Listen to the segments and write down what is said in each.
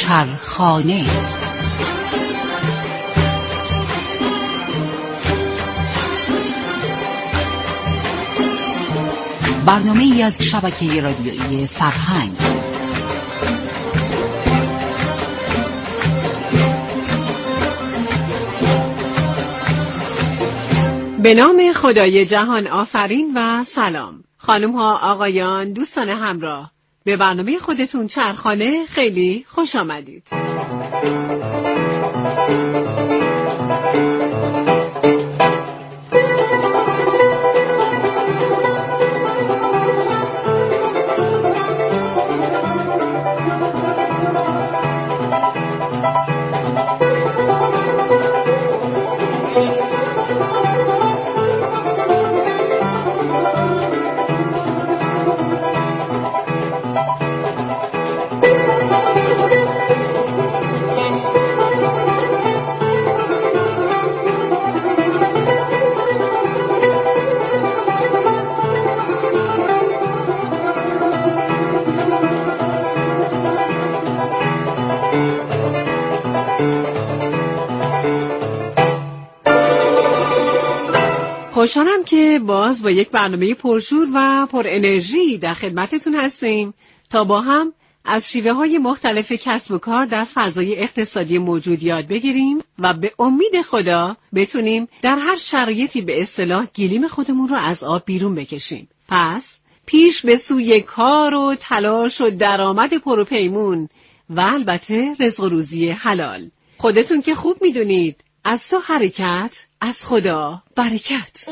چرخانه. برنامه‌ای از شبکه رادیویی فرهنگ. به نام خدای جهان آفرین و سلام. خانم ها، آقایان، دوستان همراه، به برنامه خودتون چرخانه خیلی خوش آمدید. خوشحالم که باز با یک برنامه پرشور و پر انرژی در خدمتتون هستیم تا با هم از شیوه‌های مختلف کسب و کار در فضای اقتصادی موجود یاد بگیریم و به امید خدا بتونیم در هر شرایطی به اصطلاح گلیم خودمون رو از آب بیرون بکشیم. پس پیش به سوی کار و تلاش و درآمد پروپیمون و البته رزق و روزی حلال. خودتون که خوب میدونید از تو حرکت، از خدا برکت.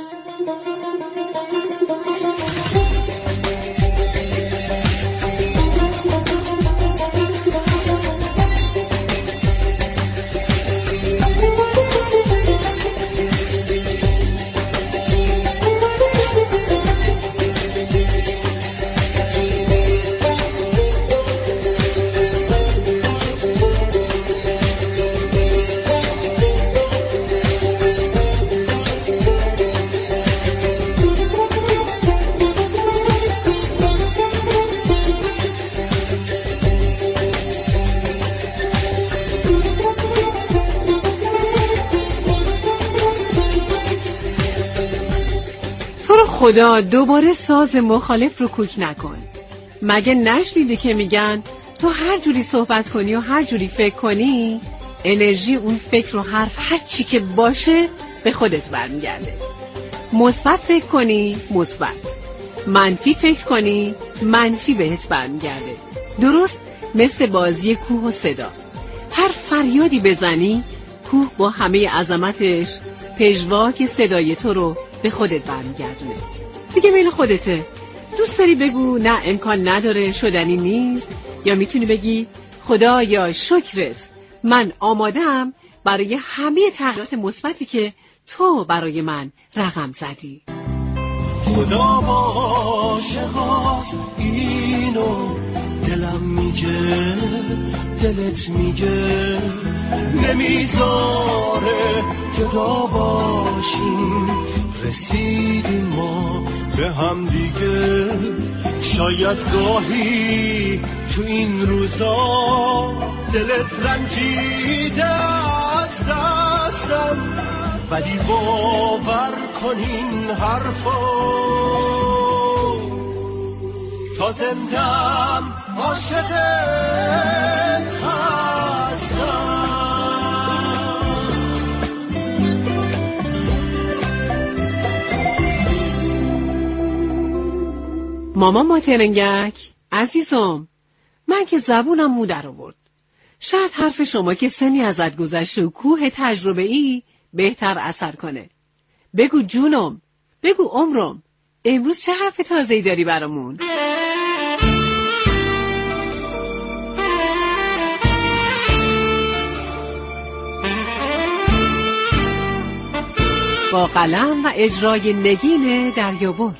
خدا دوباره ساز مخالف رو کوک نکن. مگه نشنیدی که میگن تو هر جوری صحبت کنی و هر جوری فکر کنی انرژی اون فکر و حرف هر چی که باشه به خودت برمیگرده. مثبت فکر کنی مثبت، منفی فکر کنی منفی بهت برمیگرده. درست مثل بازی کوه و صدا. هر فریادی بزنی کوه با همه عظمتش پژواک صدای تو رو به خودت برمیگردونه. دیگه میل خودته. دوست داری بگو نه امکان نداره، شدنی نیست، یا میتونی بگی خدایا شکرت، من آماده‌ام برای همه تغییرات مثبتی که تو برای من رقم زدی. خدا با عاشقاست اینو دلم میگه، دلت میگه نمیذاره جدا باشیم، رسیدیم ما به هم دیگه. شاید گاهی تو این روزا دلت رنجیده از دستم، ولی باور کن این حرفا تا زندم عاشقت هستم. مامان ماترنگک عزیزم، من که زبونم مو در آورد. شاید حرف شما که سنی ازت گذشته و کوه تجربه ای بهتر اثر کنه. بگو جونم، بگو عمرم، امروز چه حرف تازه‌ای داری برامون؟ با قلم و اجرای نگین دریابر.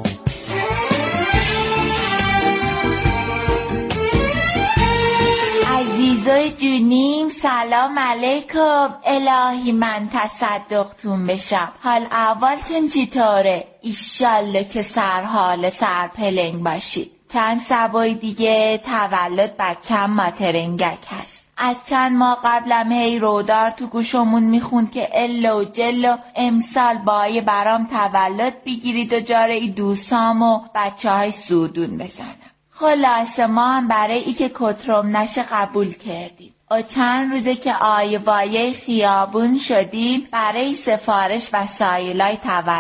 عزیزای جونیم سلام علیکم. الهی من تصدقتون بشم. حال احوالتون چطوره؟ ایشالله که سرحال سرپلنگ باشید. چند سبای دیگه تولد بچه‌م ماترنگک هست. از چند ماه قبلم هی رودار تو گوشمون میخوند که الا و جلو امسال بایی برام تولد بگیرید و جاره ای دوستام و بچه های سودون بزنم. خلاصه ما هم برای ای که کترم نشه قبول کردیم و چند روزه که آیوایه خیابون شدیم برای سفارش وسایلای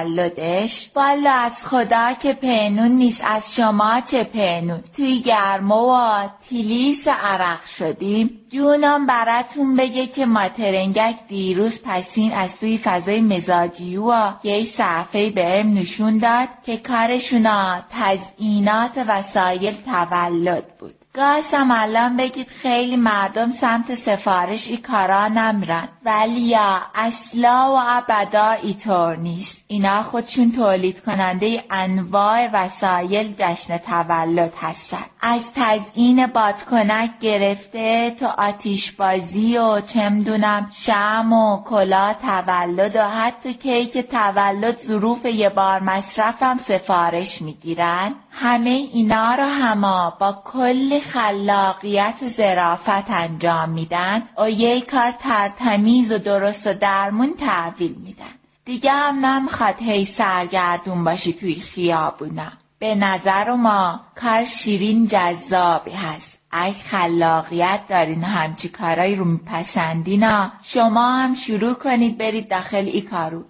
تولدش. والا از خدا که پنون نیست، از شما چه پنون. توی گرما و تیلیس عرق شدیم. جونم براتون بگه که ماترنگک دیروز پسین از توی فضای مزاجی و یه صفحه بهم نشون داد که کارشونا تزیینات وسایل تولد بود. گاهشم الان بگید خیلی مردم سمت سفارش ای کارا نمیرن، ولی یا اصلا و ابدا اینطور نیست. اینا خودشون تولید کننده انواع وسایل جشن تولد هستن. از تزیین بادکنک گرفته تو آتیش بازی و چمدونم شم و کلاه تولد و حتی کیک تولد ظروف یه بار مصرفم سفارش میگیرن. همه اینا رو هما با کل خلاقیت و ظرافت انجام میدن و یه کار ترتمیز و درست و درمون تحویل میدن. دیگه هم نمیخواد هی سرگردون باشی توی خیابونا. به نظر ما کار شیرین جذابی هست. ای خلاقیت دارین همچی کارایی رو میپسندینا، شما هم شروع کنید برید داخل ای کارو.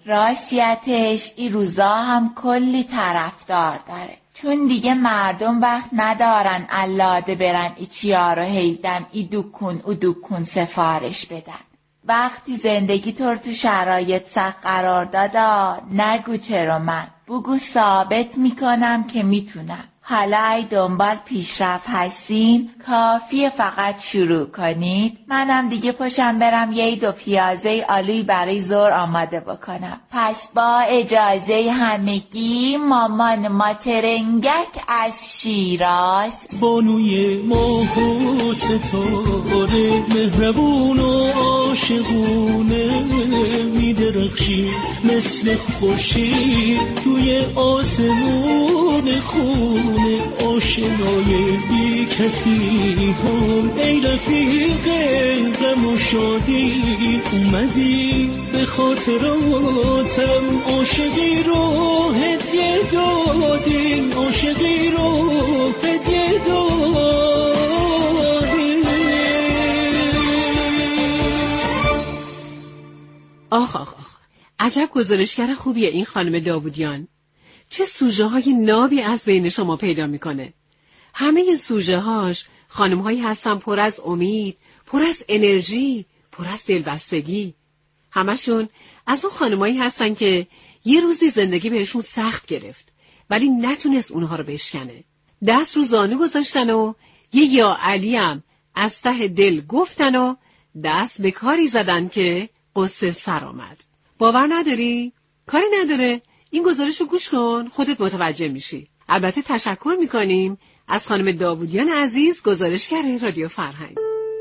راستیتش ای روزا هم کلی طرفدار داره، چون دیگه مردم وقت ندارن الاده برن ای چیا رو هیدم ای دکون او دکون سفارش بدن. وقتی زندگی تو شرایط سخت قرار دادا نگو چرا من، بگو ثابت میکنم که میتونم. حالا ای دنبال پیشرفت هستین کافیه فقط شروع کنید. منم دیگه پاشم برم یه دو پیازه آلوی برای ظهر آماده بکنم. پس با اجازه همگی مامان ماترنگک از شیراز. بانوی ماه و ستاره مهربون و عاشقونه میدرخشی مثل خورشید توی آسمون خونه. آشنای بی کسی هم ای رفیق غم و شادی، اومدی به خاطراتم عاشقی رو هدیه دادی، عاشقی رو هدیه دادی. آخ آخ آخ، عجب گزارشگر خوبیه این خانم داوودیان. چه سوژه های نابی از بین شما پیدا میکنه. همه سوژه هاش خانم هایی هستن پر از امید، پر از انرژی، پر از دلبستگی. همشون از اون خانم هایی هستن که یه روزی زندگی بهشون سخت گرفت ولی نتونست اونها رو بشکنه. دست رو زانو گذاشتن و یه یا علی هم از ته دل گفتن و دست به کاری زدن که قصه سر آمد. باور نداری؟ کاری نداره. این گزارش رو گوش کن، خودت متوجه میشی. البته تشکر میکنیم از خانم داوودیان عزیز، گزارشگر رادیو فرهنگ.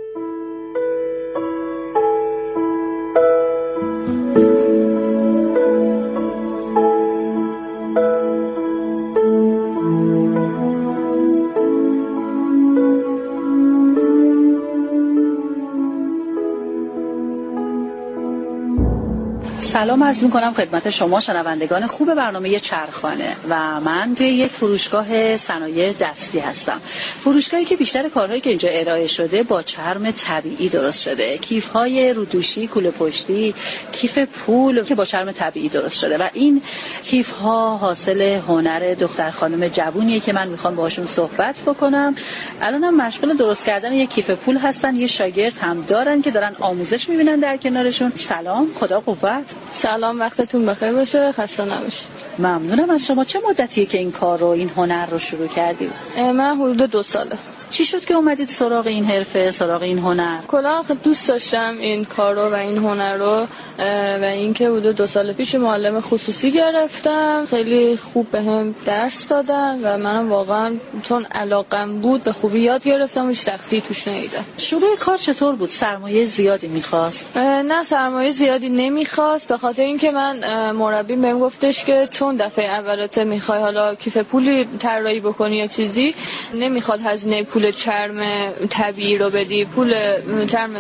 سلام عرض می‌کنم خدمت شما شنوندگان خوب برنامه چرخانه و من توی یک فروشگاه صنایع دستی هستم. فروشگاهی که بیشتر کارهایی که اینجا ارائه شده با چرم طبیعی درست شده. کیف‌های رودوشی، کوله پشتی، کیف پول که با چرم طبیعی درست شده و این کیف‌ها حاصل هنر دختر خانم جوونیه که من می‌خوام باهاشون صحبت بکنم. الانم مشغول درست کردن یک کیف پول هستن. یه شاگرد هم دارن که دارن آموزش می‌بینن در کنارشون. سلام، خدا قوت. سلام، وقتتون بخیر باشه، خسته نباشید. ممنونم از شما. چه مدتیه که این کار رو، این هنر رو شروع کردید؟ من حدود 2 ساله. چی شد که اومدید سراغ این حرفه، سراغ این هنر؟ کلا خیلی دوست داشتم این کارو و این هنر رو و اینکه حدود 2 سال پیش معلم خصوصی گرفتم، خیلی خوب بهم درس دادن و منم واقعا چون علاقم بود به خوبی یاد گرفتم و هیچ سختی توش ندیدم. شروع کار چطور بود؟ سرمایه زیادی می‌خواست؟ نه سرمایه زیادی نمی‌خواست، به خاطر اینکه من مربیم بهم گفتش که چون دفعه اولت می‌خوای حالا کیف پولی طراحی بکنی یا چیزی، نمی‌خواد هزینه پول چرم طبیعی رو بدی، پول چرم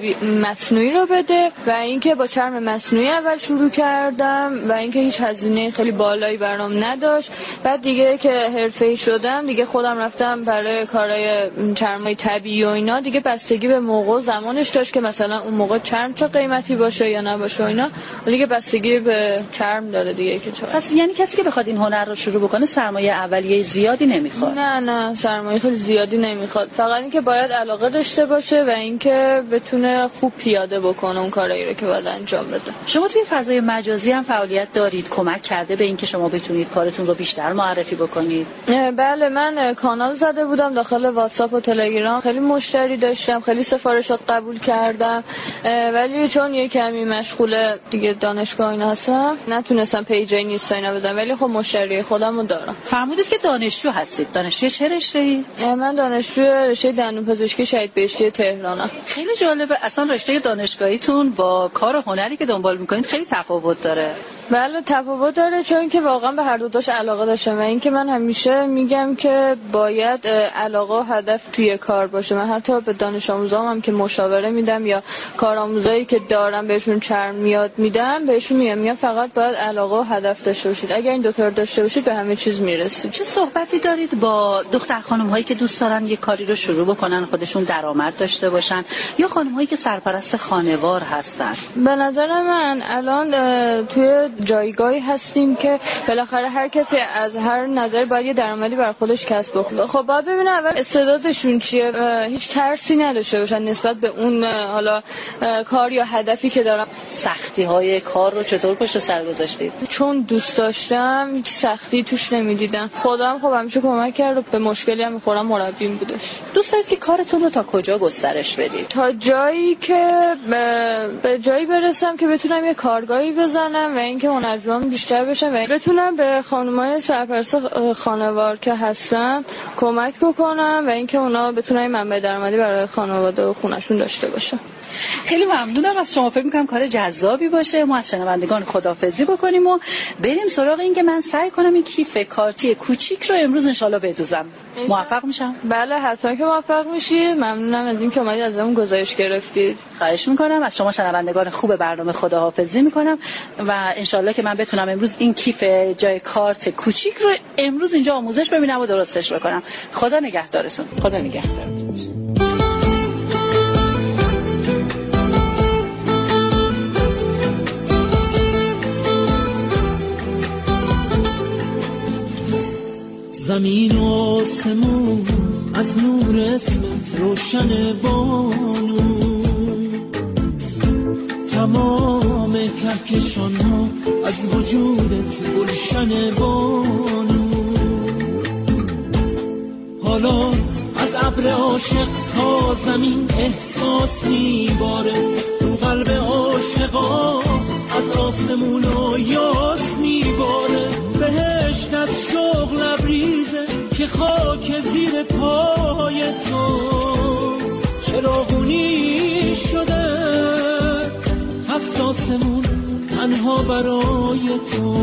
مصنوعی رو بده و اینکه با چرم مصنوعی اول شروع کردم و اینکه هیچ هزینه خیلی بالایی برام نداشت. بعد دیگه که حرفه‌ای شدم دیگه خودم رفتم برای کارهای چرمای طبیعی و اینا، دیگه بستگی به موقع و زمانش داشت که مثلا اون موقع چرم چه قیمتی باشه یا نباشه و اینا، دیگه بستگی به چرم داره دیگه که چه. پس یعنی کسی که بخواد این هنر رو شروع بکنه سرمایه اولیه زیادی نمیخواد؟ نه سرمایه خیلی زیادی نمیخواد، فقط اینکه باید علاقه داشته باشه و اینکه بتونه خوب پیاده بکنه اون کارایی رو که باید انجام بده. شما توی فضای مجازی هم فعالیت دارید، کمک کرده به اینکه شما بتونید کارتون رو بیشتر معرفی بکنید؟ بله، من کانال زده بودم داخل واتساپ و تلگرام، خیلی مشتری داشتم، خیلی سفارشات قبول کردم، ولی چون یه کمی مشغول دیگه دانشگاه اینا هستم نتونستم پیج اینستا اینا بزنم، ولی خب مشتری خودمو دارم. فرمودید که دانشجو هستید. دانشجوی چه رشته‌ای؟ من دانشجوی رشته دندونپزشکی شهید بهشتی تهرانم. خیلی جالبه، اصلا رشته دانشگاهیتون با کار هنری که دنبال میکنید خیلی تفاوت داره. بله تفاوت داره، چون که واقعا به هر دو تاش علاقه داشتم و اینکه من همیشه میگم که باید علاقه و هدف توی کار باشه. من حتی به دانش آموزام هم که مشاوره میدم یا کارآموزایی که دارم بهشون چرم یاد میدم بهشون میگم فقط باید علاقه و هدف داشته باشید، اگر این دو تا داشته باشید به همه چیز میرسید. چه صحبتی دارید با دختر خانم هایی که دوست دارن یه کاری رو شروع بکنن، خودشون درآمد داشته باشن، یا خانم هایی که سرپرست خانوار هستن؟ به نظر من الان توی جایگاهی هستیم که بالاخره هر کسی از هر نظر باید یه درآمدی برای خودش کسب بکنه. خب باید ببینن اول استعدادشون چیه، هیچ ترسی نداشته باشن نسبت به اون حالا کار یا هدفی که دارن. سختی های کار رو چطور پشت سر گذاشتید؟ چون دوست داشتم هیچ سختی توش نمیدیدم. خودم خب همیشه کمک کرد و به مشکلی هم میخورم مربیم بودش. دوست دارید که کارتون رو تا کجا گسترش بدید؟ تا جایی که به جایی برسم که بتونم یه کارگاهی بزنم و اینکه هنرجوام بیشتر بشن و بتونم به خانم‌های سرپرست خانوار که هستن کمک بکنم و اینکه اونا بتونن منبع درآمدی برای خانواده و خونشون داشته باشن. خیلی ممنونم از شما. فکر می‌کنم کار جذابی باشه. ما از شنوندگان خداحافظی بکنیم و بریم سراغ این که من سعی کنم این کیف کارتی کوچیک رو امروز انشالله بدوزم. موفق میشم؟ بله حتما که موفق میشید. ممنونم از اینکه اومدید ازمون گزارش گرفتید. خواهش میکنم. از شما شنوندگان خوب برنامه خداحافظی میکنم و انشالله که من بتونم امروز این کیف جای کارت کوچیک رو امروز اینجا آموزش ببینم و درستش بکنم. خدا نگهدارتون. خدا نگهدارتون. زمین و آسمون از نور اسمت روشن بانو، تمام کهکشان ها از وجودت گلشن بانو. حالا از ابر عاشق تا زمین احساس میباره، رو قلب عاشقا از آسمون و یاس میباره. بهشت از شوق لبریزه که خاک زیر پای تو چراغونی شده. هفت آسمون تنها برای تو،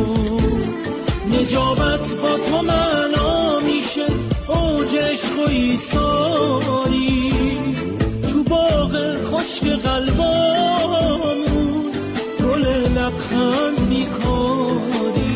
نجابت با تو معنا میشه، اوج عشق و ایثاری تو باغ خشک قلبامون گل لبخند میکاری.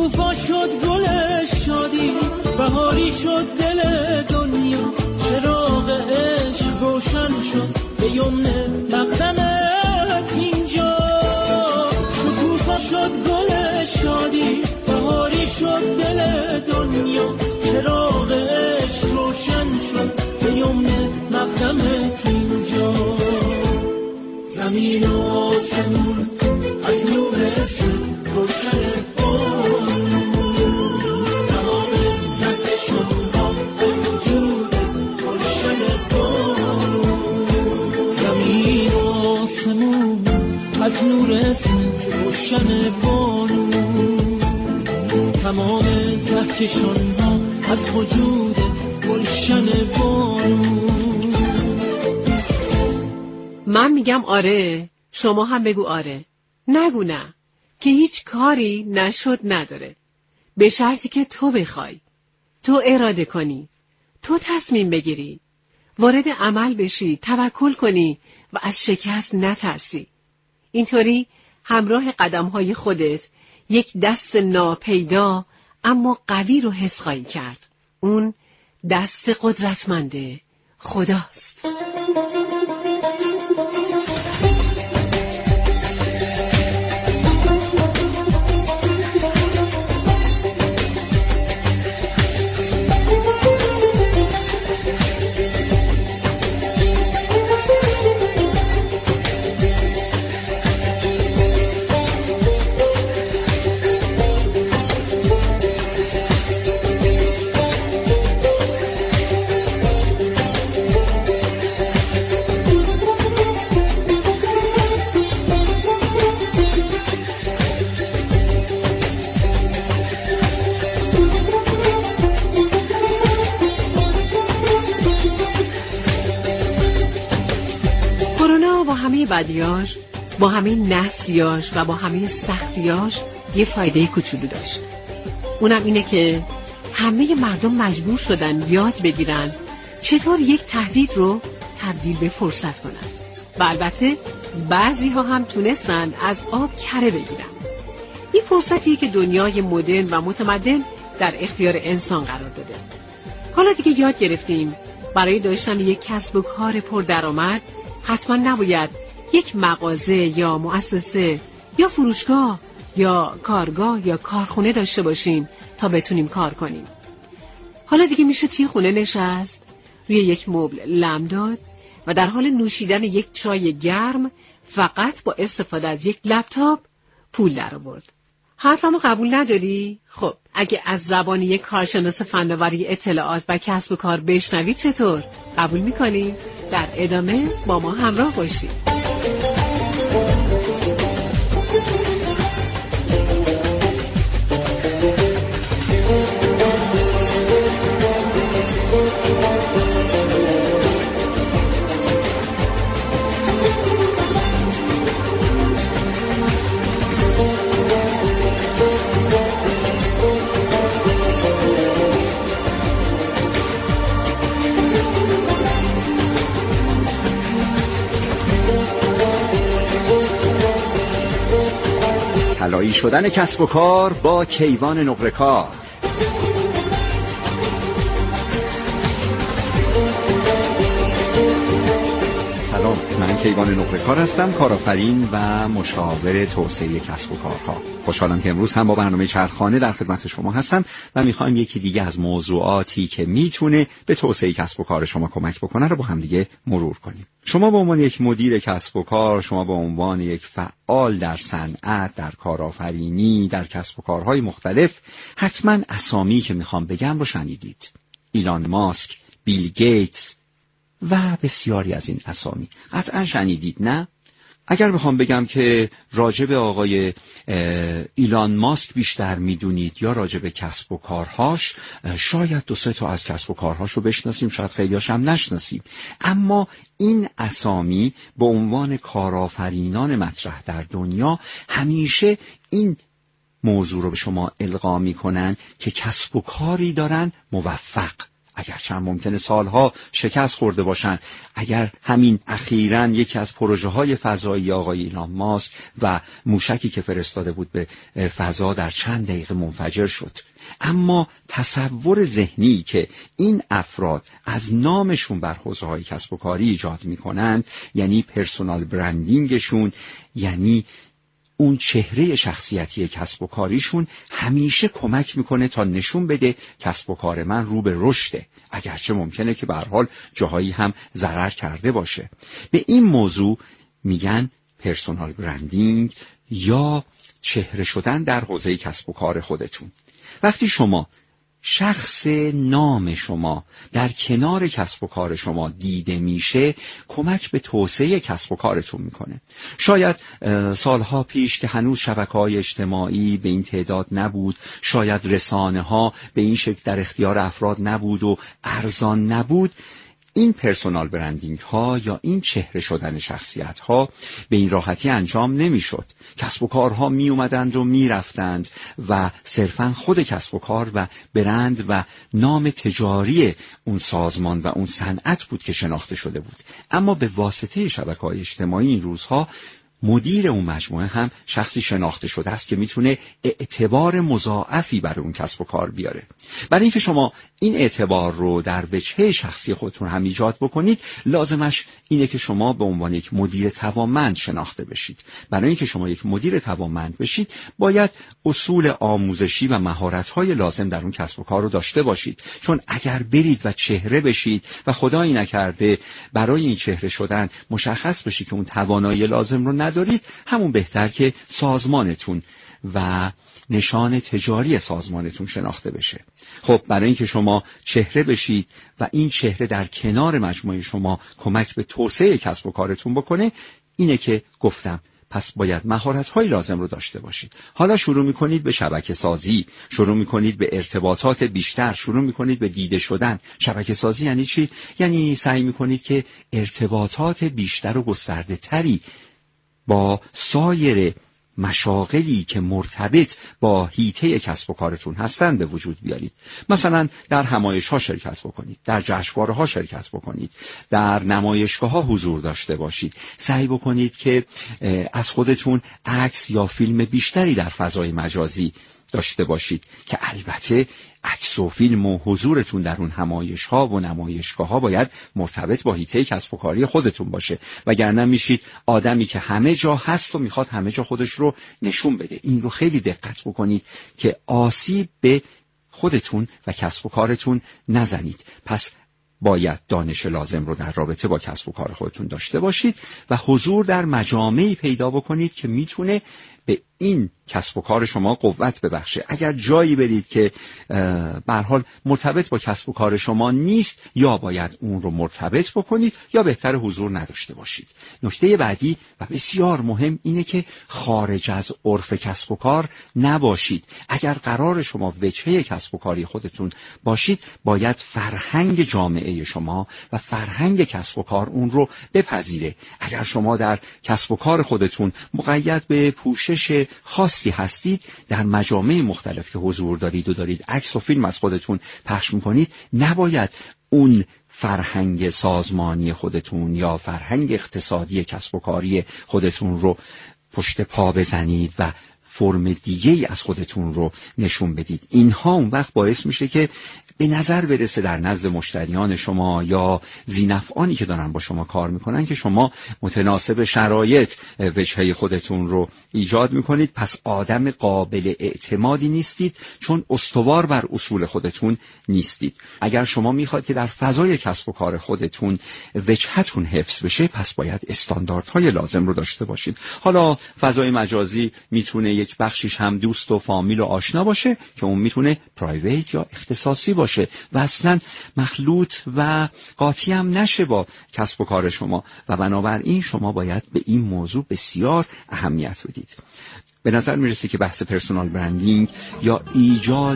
شکوفا شد گل شادی، بهاری شد دل دنیا، چراغ عشق روشن شد به یمن مقدمت اینجا. شکوفا شد گل شادی، بهاری شد دل دنیا، چراغ عشق روشن شد به یمن مقدمت اینجا. زمین و آسمون از نور اسمت روشن از نور اسمت روشن بانو، تمام کهکشان ها از وجودت گلشن بانو. من میگم آره، شما هم بگو آره. نگو نه، که هیچ کاری نشد نداره. به شرطی که تو بخوای، تو اراده کنی، تو تصمیم بگیری، وارد عمل بشی، توکل کنی و از شکست نترسی. اینطوری همراه قدم‌های خودت یک دست ناپیدا اما قوی رو حس خواهی کرد. اون دست قدرتمنده خداست. بدیاش، با همه نسیاش و با همه سختیاش یه فایده کوچولو داشت. اونم اینه که همه مردم مجبور شدن یاد بگیرن چطور یک تهدید رو تبدیل به فرصت کنن. و البته بعضی ها هم تونستن از آب کره بگیرن. این فرصتی که دنیای مدرن و متمدن در اختیار انسان قرار داده. حالا دیگه یاد گرفتیم برای داشتن یک کسب و کار پردرآمد حتما نباید یک مغازه یا مؤسسه یا فروشگاه یا کارگاه یا کارخونه داشته باشیم تا بتونیم کار کنیم. حالا دیگه میشه توی خونه نشست، روی یک مبل لم داد و در حال نوشیدن یک چای گرم فقط با استفاده از یک لپتاپ پول در آورد. حرفمو قبول نداری؟ خب اگه از زبان یک کارشناس فناوری اطلاعات و کسب و کار بشنوی چطور؟ قبول میکنی؟ در ادامه با ما همراه باشید. طلایی شدن کسب و کار با کیوان نقره‌کار. سلام، من کیوان نقره‌کار هستم، کارآفرین و مشاور توسعه کسب و کارها. خوشحالم که امروز هم با برنامه چرخانه در خدمت شما هستم و میخوایم یکی دیگه از موضوعاتی که میتونه به توسعه کسب و کار شما کمک بکنه رو با هم دیگه مرور کنیم. شما به عنوان یک مدیر کسب و کار، شما به عنوان یک فعال در صنعت، در کارآفرینی، در کسب و کارهای مختلف، حتما اسامی که میخوام بگم رو شنیدید. ایلان ماسک، بیل گیتس و بسیاری از این اسامی قطعا شنیدید، نه؟ اگر بخوام بگم که راجع به آقای ایلان ماسک بیشتر میدونید یا راجع به کسب و کارهاش، شاید 2-3 تا از کسب و کارهاش رو بشناسیم، شاید خیلیاش هم نشناسیم، اما این اسامی به عنوان کارآفرینان مطرح در دنیا همیشه این موضوع رو به شما القا میکنن که کسب و کاری دارن موفق، اگرچه ممکنه سالها شکست خورده باشن، اگر همین اخیراً یکی از پروژه‌های فضایی آقای ایلان ماسک و موشکی که فرستاده بود به فضا در چند دقیقه منفجر شد، اما تصور ذهنی که این افراد از نامشون بر حوزه‌های کسب و کاری ایجاد می‌کنند، یعنی پرسونال برندینگشون، یعنی اون چهره شخصیتی کسب و کاریشون، همیشه کمک میکنه تا نشون بده کسب و کار من رو به رشده، اگرچه ممکنه که به هر حال جاهایی هم ضرر کرده باشه. به این موضوع میگن پرسونال برندینگ یا چهره شدن در حوزه کسب و کار خودتون. وقتی شما شخص نام شما در کنار کسب و کار شما دیده میشه، کمک به توسعه کسب و کارتون میکنه. شاید سالها پیش که هنوز شبکه‌های اجتماعی به این تعداد نبود، شاید رسانه‌ها به این شکل در اختیار افراد نبود و ارزان نبود، این پرسونال برندینگ ها یا این چهره شدن شخصیت ها به این راحتی انجام نمی شد. کسب و کارها می اومدند و می رفتند و صرفاً خود کسب و کار و برند و نام تجاری اون سازمان و اون صنعت بود که شناخته شده بود. اما به واسطه شبکه‌های اجتماعی این روزها مدیر اون مجموعه هم شخصی شناخته شده است که میتونه اعتبار مضاعفی برای اون کسب و کار بیاره. برای اینکه شما این اعتبار رو در وجهه شخصی خودتون هم ایجاد بکنید، لازمش اینه که شما به عنوان یک مدیر توانمند شناخته بشید. برای اینکه شما یک مدیر توانمند بشید، باید اصول آموزشی و مهارت‌های لازم در اون کسب و کار رو داشته باشید. چون اگر برید و چهره بشید و خدایی نکرده برای این چهره شدن مشخص بشه که اون توانایی لازم رو ندارید، همون بهتر که سازمانتون و نشان تجاری سازمانتون شناخته بشه. خب برای اینکه شما چهره بشید و این چهره در کنار مجموعه شما کمک به توسعه کسب و کارتون بکنه، اینه که گفتم پس باید مهارت‌های لازم رو داشته باشید. حالا شروع می‌کنید به شبکه سازی، شروع می‌کنید به ارتباطات بیشتر، شروع می‌کنید به دیده شدن. شبکه سازی یعنی چی؟ یعنی سعی می‌کنید که ارتباطات بیشتر و گسترده تری با سایر مشاغلی که مرتبط با حیطه کسب و کارتون هستند به وجود بیارید. مثلا در همایش‌ها شرکت بکنید، در جشنواره‌ها شرکت بکنید، در نمایشگاه‌ها حضور داشته باشید. سعی بکنید که از خودتون عکس یا فیلم بیشتری در فضای مجازی داشته باشید که البته عکس و فیلم و حضورتون در اون همایش‌ها و نمایشگاه‌ها باید مرتبط با حیطه کسب و کاری خودتون باشه، وگرنه میشید آدمی که همه جا هست و میخواد همه جا خودش رو نشون بده. این رو خیلی دقت بکنید که آسیب به خودتون و کسب و کارتون نزنید. پس باید دانش لازم رو در رابطه با کسب و کار خودتون داشته باشید و حضور در مجامعی پیدا بکنید که میتونه به این کسب و کار شما قوت ببخشه. اگر جایی برید که به هر حال مرتبط با کسب و کار شما نیست، یا باید اون رو مرتبط بکنید یا بهتر حضور نداشته باشید. نکته بعدی و بسیار مهم اینه که خارج از عرف کسب و کار نباشید. اگر قرار شما وجهه کسب و کاری خودتون باشید، باید فرهنگ جامعه شما و فرهنگ کسب و کار اون رو بپذیره. اگر شما در کسب و کار خودتون مقید به پوشش خاصی هستید، در مجامع مختلف که حضور دارید و دارید عکس و فیلم از خودتون پخش میکنید، نباید اون فرهنگ سازمانی خودتون یا فرهنگ اقتصادی کسب و کاری خودتون رو پشت پا بزنید و فرم دیگه‌ای از خودتون رو نشون بدید. اینها اون وقت باعث میشه که به نظر برسه در نزد مشتریان شما یا ذی‌نفعانی که دارن با شما کار میکنن که شما متناسب شرایط وجهه خودتون رو ایجاد میکنید، پس آدم قابل اعتمادی نیستید، چون استوار بر اصول خودتون نیستید. اگر شما میخواید که در فضای کسب و کار خودتون وجهتون حفظ بشه، پس باید استانداردهای لازم رو داشته باشید. حالا فضای مجازی میتونه یک بخشیش هم دوست و فامیل و آشنا باشه که اون میتونه پرایویت یا اختصاصی باشه و اصلا مخلوط و قاطی هم نشه با کسب و کار شما، و بنابراین شما باید به این موضوع بسیار اهمیت بدید. به نظر میرسه که بحث پرسونال برندینگ یا ایجاد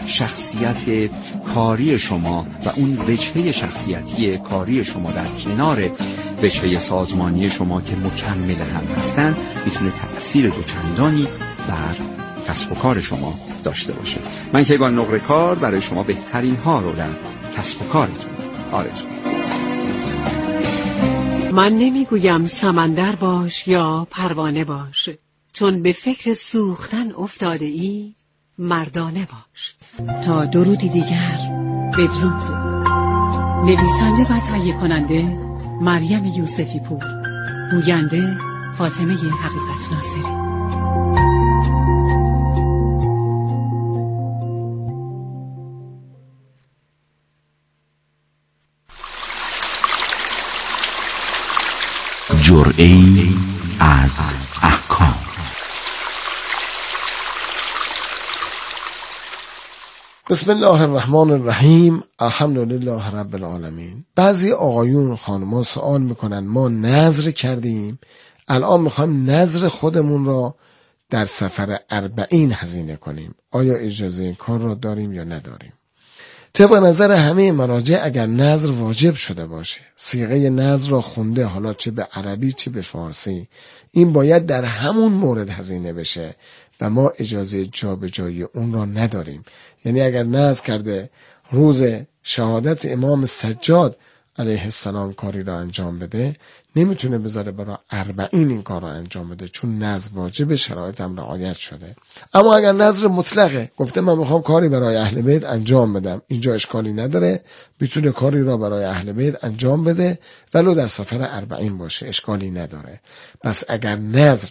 شخصیت کاری شما و اون وجهه شخصیتی کاری شما در کنار وجهه سازمانی شما که مکمل هم هستن میتونه تأثیر دوچندانی بر کسب و کار شما داشته باشه. من کیوان نقره‌کار برای شما بهترین ها رو در کسب و کارتون. آرزو. من نمیگویم سمندر باش یا پروانه باش، چون به فکر سوختن افتاده ای مردانه باش. تا درودی دیگر، بدرود. نویسنده و تهیه کننده مریم یوسفی پور، گوینده فاطمه حقیقت ناصری. جرعه‌ای از احکام. بسم الله الرحمن الرحیم. الحمدلله رب العالمین. بعضی آقایون خانم‌ها سوال میکنن ما نذر کردیم، الان میخوایم نذر خودمون را در سفر 40 هزینه کنیم، آیا اجازه این کار را داریم یا نداریم؟ طبق نظر همه مراجع اگر نذر واجب شده باشه، صیغه نذر را خونده، حالا چه به عربی چه به فارسی، این باید در همون مورد هزینه بشه و ما اجازه جابجایی اون را نداریم. یعنی اگر نذر کرده روز شهادت امام سجاد علیه السلام کاری را انجام بده، نمیتونه بذاره برای 40 این کار را انجام بده، چون نذر واجب، شرایط هم رعایت شده. اما اگر نذر مطلقه، گفته من میخوام کاری برای اهل بیت انجام بدم، اینجا اشکالی نداره، میتونه کاری را برای اهل بیت انجام بده ولو در سفر 40 باشه، اشکالی نداره. پس اگر نذر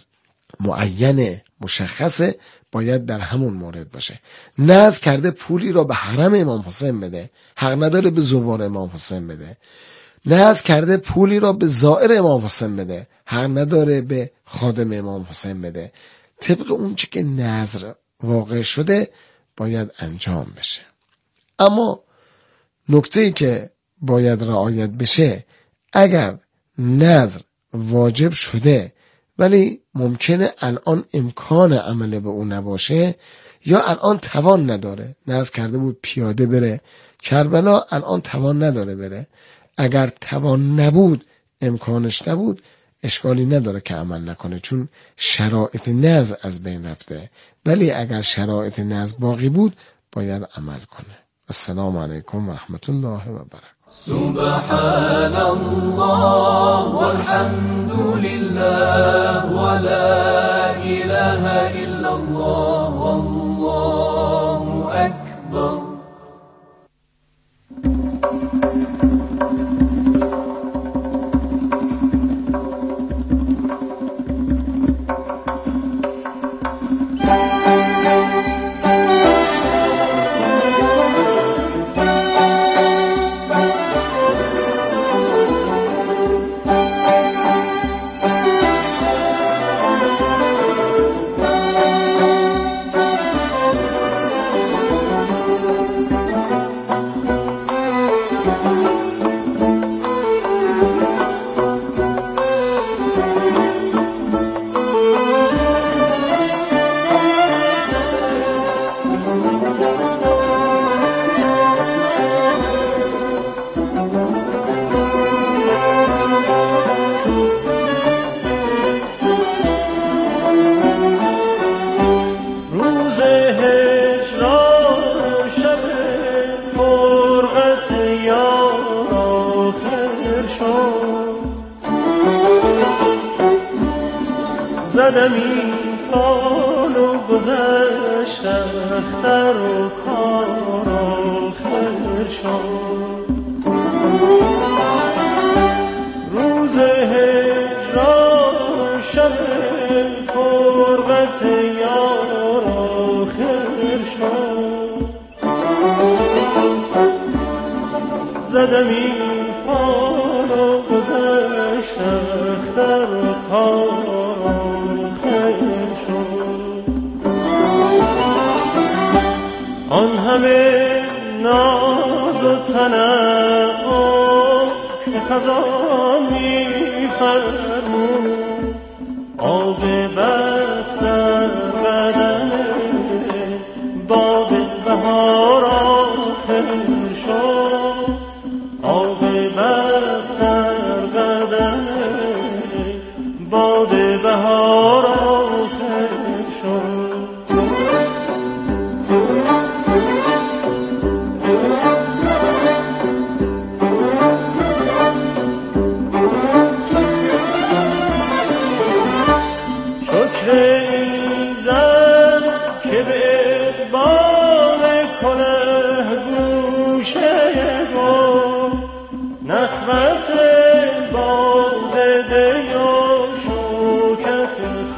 معین مشخصه باید در همون مورد باشه. نذر کرده پولی را به حرم امام حسین بده، حق نداره به زوار امام حسین بده. نذر کرده پولی را به زائر امام حسین بده، حق نداره به خادم امام حسین بده. طبق اون چی که نذر واقع شده باید انجام بشه. اما نکته‌ای که باید رعایت بشه، اگر نذر واجب شده ولی ممکنه الان امکان عمل به اون نباشه یا الان توان نداره، نذر کرده بود پیاده بره کربلا، الان توان نداره بره، اگر توان نبود، امکانش نبود، اشکالی نداره که عمل نکنه، چون شرایط نذر از بین رفته. ولی اگر شرایط نذر باقی بود باید عمل کنه. السلام علیکم و رحمت الله و برکاته. سبحان الله والحمد لله ولا إله إلا الله والله أكبر. زدمی فال و گذشت اختر و کار آخر شد، روز هجران شب فرقت یار آخر شد، زدمی فال و گذشت اختر و کار آن همه ناز و تنعم که خزان می‌فرمود، عاقبت در بدن باد بهار آخر شد، عاقبت در بدن باد بهار آخر شد.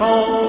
خاک